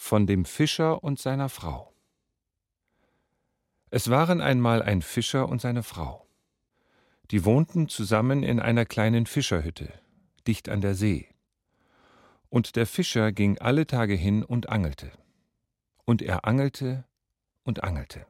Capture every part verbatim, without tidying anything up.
Von dem Fischer und seiner Frau. Es waren einmal ein Fischer und seine Frau. Die wohnten zusammen in einer kleinen Fischerhütte, dicht an der See. Und der Fischer ging alle Tage hin und angelte. Und er angelte und angelte.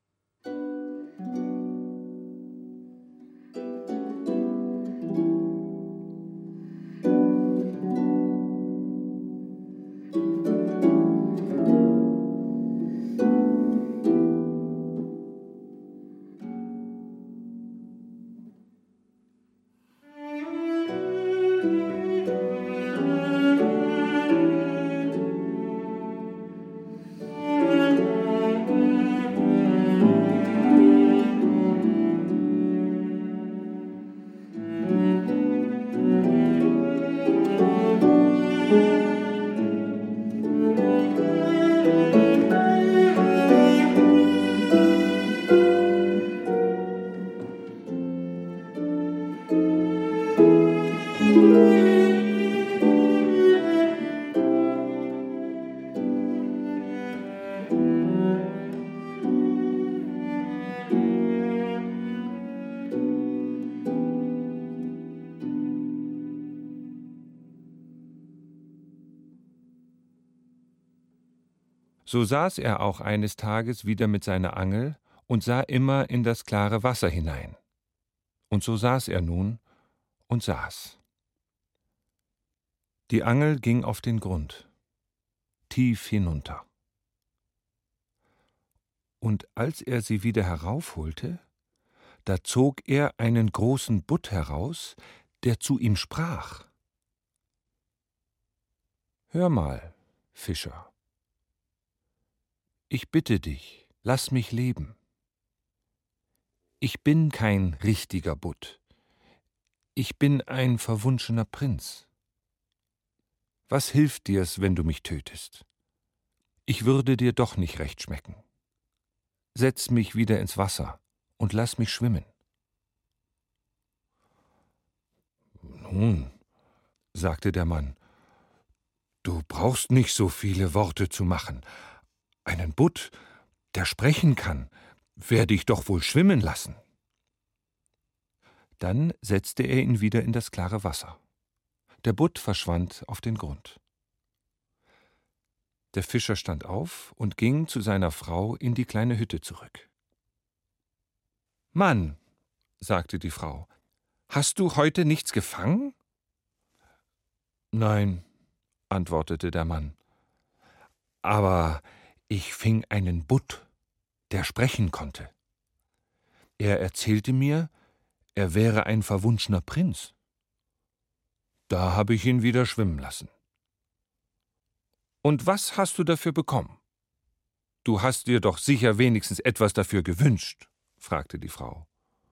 So saß er auch eines Tages wieder mit seiner Angel und sah immer in das klare Wasser hinein. Und so saß er nun und saß. Die Angel ging auf den Grund, tief hinunter. Und als er sie wieder heraufholte, da zog er einen großen Butt heraus, der zu ihm sprach: »Hör mal, Fischer, ich bitte dich, lass mich leben. Ich bin kein richtiger Butt. Ich bin ein verwunschener Prinz. Was hilft dir's, wenn du mich tötest? Ich würde dir doch nicht recht schmecken. Setz mich wieder ins Wasser und lass mich schwimmen.« »Nun«, sagte der Mann, »du brauchst nicht so viele Worte zu machen. Einen Butt, der sprechen kann, werde ich doch wohl schwimmen lassen.« Dann setzte er ihn wieder in das klare Wasser. Der Butt verschwand auf den Grund. Der Fischer stand auf und ging zu seiner Frau in die kleine Hütte zurück. »Mann«, sagte die Frau, »hast du heute nichts gefangen?« »Nein«, antwortete der Mann, »aber ich fing einen Butt, der sprechen konnte. Er erzählte mir, er wäre ein verwunschener Prinz. Da habe ich ihn wieder schwimmen lassen.« »Und was hast du dafür bekommen? Du hast dir doch sicher wenigstens etwas dafür gewünscht«, fragte die Frau.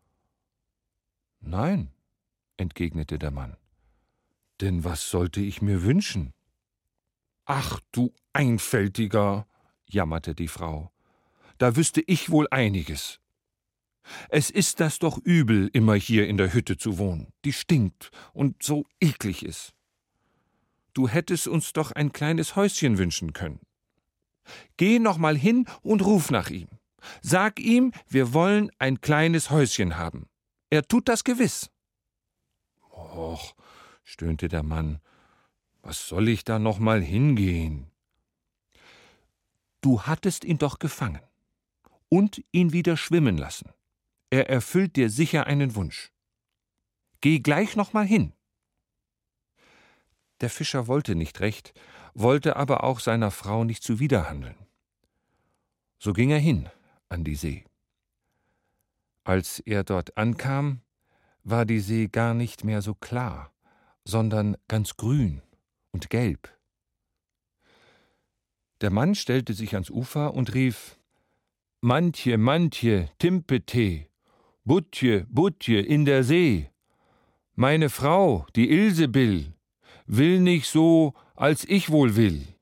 »Nein«, entgegnete der Mann, »denn was sollte ich mir wünschen?« »Ach, du Einfältiger«, jammerte die Frau, »da wüsste ich wohl einiges. Es ist das doch übel, immer hier in der Hütte zu wohnen, die stinkt und so eklig ist. Du hättest uns doch ein kleines Häuschen wünschen können. Geh noch mal hin und ruf nach ihm. Sag ihm, wir wollen ein kleines Häuschen haben. Er tut das gewiss.« »Och«, stöhnte der Mann, »was soll ich da noch mal hingehen?« »Du hattest ihn doch gefangen und ihn wieder schwimmen lassen. Er erfüllt dir sicher einen Wunsch. Geh gleich noch mal hin.« Der Fischer wollte nicht recht, wollte aber auch seiner Frau nicht zuwiderhandeln. So ging er hin an die See. Als er dort ankam, war die See gar nicht mehr so klar, sondern ganz grün und gelb. Der Mann stellte sich ans Ufer und rief: »Mantje, Mantje, Timpete, Butje, Butje in der See. Meine Frau, die Ilsebill, will nicht so, als ich wohl will.